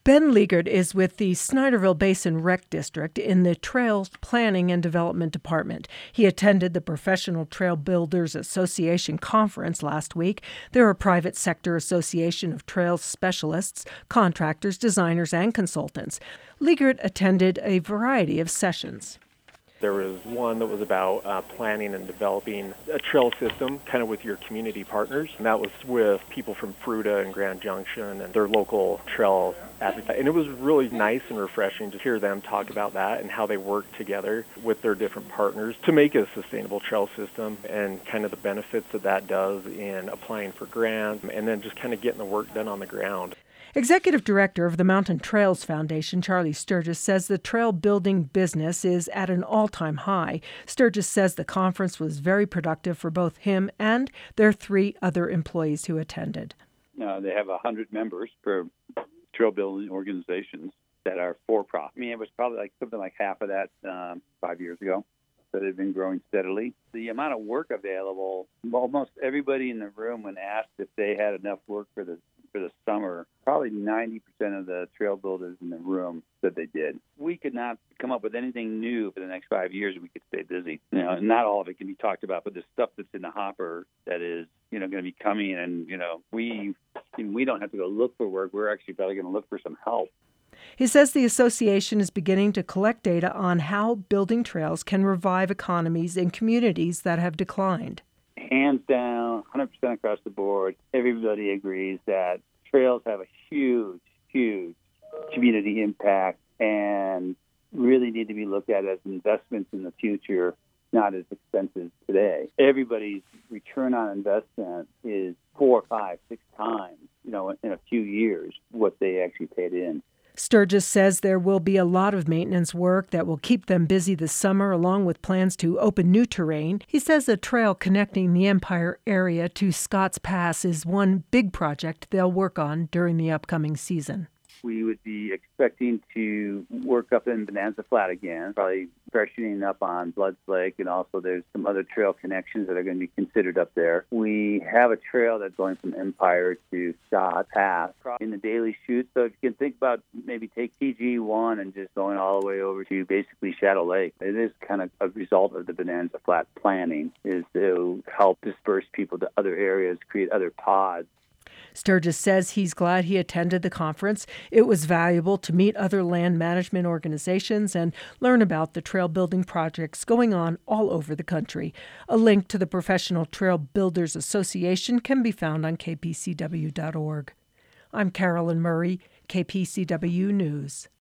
Ben Liegert is with the Snyderville Basin Rec District in the Trails Planning and Development Department. He attended the Professional Trail Builders Association conference last week. They're a private sector association of trails specialists, contractors, designers, and consultants. Liegert attended a variety of sessions. There was one that was about planning and developing a trail system kind of with your community partners. And that was with people from Fruita and Grand Junction and their local trail advocates. And it was really nice and refreshing to hear them talk about that and how they work together with their different partners to make a sustainable trail system and kind of the benefits that does in applying for grants and then just kind of getting the work done on the ground. Executive Director of the Mountain Trails Foundation, Charlie Sturgis, says the trail building business is at an all-time high. Sturgis says the conference was very productive for both him and their 3 other employees who attended. They have 100 members for trail building organizations that are for-profit. I mean, it was probably something like half of that 5 years ago. So they've been growing steadily. The amount of work available, almost everybody in the room, when asked if they had enough work for the summer, probably 90% of the trail builders in the room said they did. We could not come up with anything new for the next 5 years. We could stay busy. Not all of it can be talked about, but the stuff that's in the hopper that is, going to be coming, and we don't have to go look for work. We're actually probably going to look for some help. He says the association is beginning to collect data on how building trails can revive economies in communities that have declined. Hands down, 100% across the board, everybody agrees that trails have a huge, huge community impact and really need to be looked at as investments in the future, not as expenses today. Everybody's return on investment is 4, 5, 6 times, in a few years what they actually paid in. Sturgis says there will be a lot of maintenance work that will keep them busy this summer, along with plans to open new terrain. He says a trail connecting the Empire area to Scotts Pass is one big project they'll work on during the upcoming season. We would be expecting to work up in Bonanza Flat again, probably freshening up on Bloods Lake, and also there's some other trail connections that are going to be considered up there. We have a trail that's going from Empire to Scotts Pass in the daily shoot. So if you can think about maybe take TG1 and just going all the way over to basically Shadow Lake. It is kind of a result of the Bonanza Flat planning, is to help disperse people to other areas, create other pods. Sturgis says he's glad he attended the conference. It was valuable to meet other land management organizations and learn about the trail building projects going on all over the country. A link to the Professional Trail Builders Association can be found on kpcw.org. I'm Carolyn Murray, KPCW News.